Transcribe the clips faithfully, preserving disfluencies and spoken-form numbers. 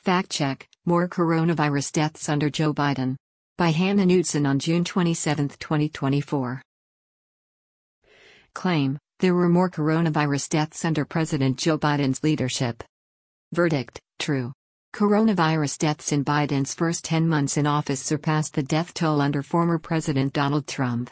Fact check: more coronavirus deaths under Joe Biden. By Hannah Knudsen on June twenty-seventh, twenty twenty-four. Claim: there were more coronavirus deaths under President Joe Biden's leadership. Verdict: true. Coronavirus deaths in Biden's first ten months in office surpassed the death toll under former President Donald Trump.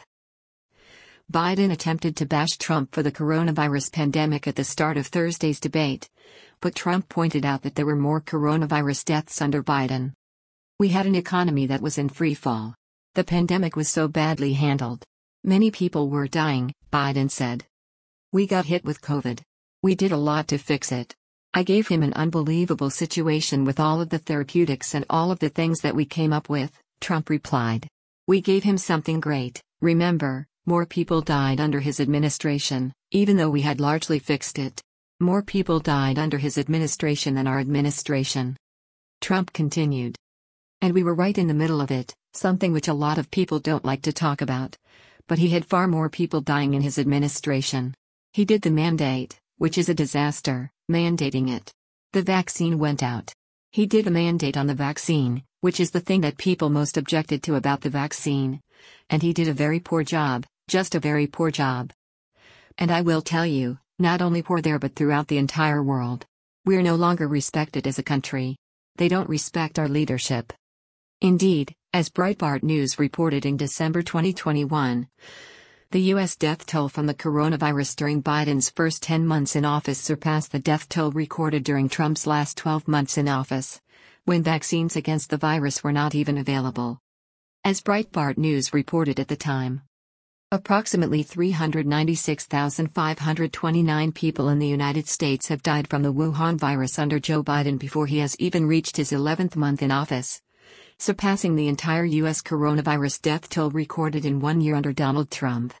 Biden attempted to bash Trump for the coronavirus pandemic at the start of Thursday's debate, but Trump pointed out that there were more coronavirus deaths under Biden. We had an economy that was in free fall. The pandemic was so badly handled. Many people were dying, Biden said. We got hit with COVID. We did a lot to fix it. I gave him an unbelievable situation with all of the therapeutics and all of the things that we came up with, Trump replied. We gave him something great. Remember, more people died under his administration, even though we had largely fixed it. More people died under his administration than our administration. Trump continued. And we were right in the middle of it, something which a lot of people don't like to talk about. But he had far more people dying in his administration. He did the mandate, which is a disaster, mandating it. The vaccine went out. He did a mandate on the vaccine, which is the thing that people most objected to about the vaccine. And he did a very poor job, just a very poor job. And I will tell you, not only poor there but throughout the entire world. We're no longer respected as a country. They don't respect our leadership. Indeed, as Breitbart News reported in December twenty twenty-one, the U S death toll from the coronavirus during Biden's first ten months in office surpassed the death toll recorded during Trump's last twelve months in office, when vaccines against the virus were not even available. As Breitbart News reported at the time, approximately three hundred ninety-six thousand five hundred twenty-nine people in the United States have died from the Wuhan virus under Joe Biden before he has even reached his eleventh month in office, surpassing the entire U S coronavirus death toll recorded in one year under Donald Trump.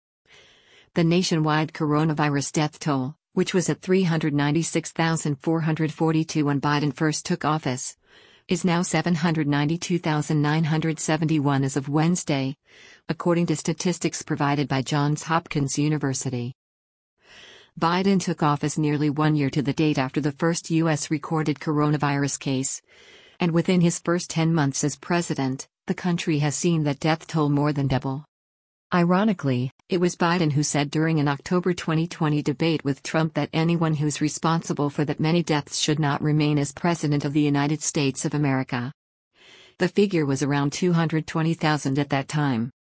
The nationwide coronavirus death toll, which was at three hundred ninety-six thousand four hundred forty-two when Biden first took office, is now seven hundred ninety-two thousand nine hundred seventy-one as of Wednesday, according to statistics provided by Johns Hopkins University. Biden took office nearly one year to the date after the first U S recorded coronavirus case, and within his first ten months as president, the country has seen that death toll more than double. Ironically, it was Biden who said during an October twenty twenty debate with Trump that anyone who's responsible for that many deaths should not remain as President of the United States of America. The figure was around two hundred twenty thousand at that time.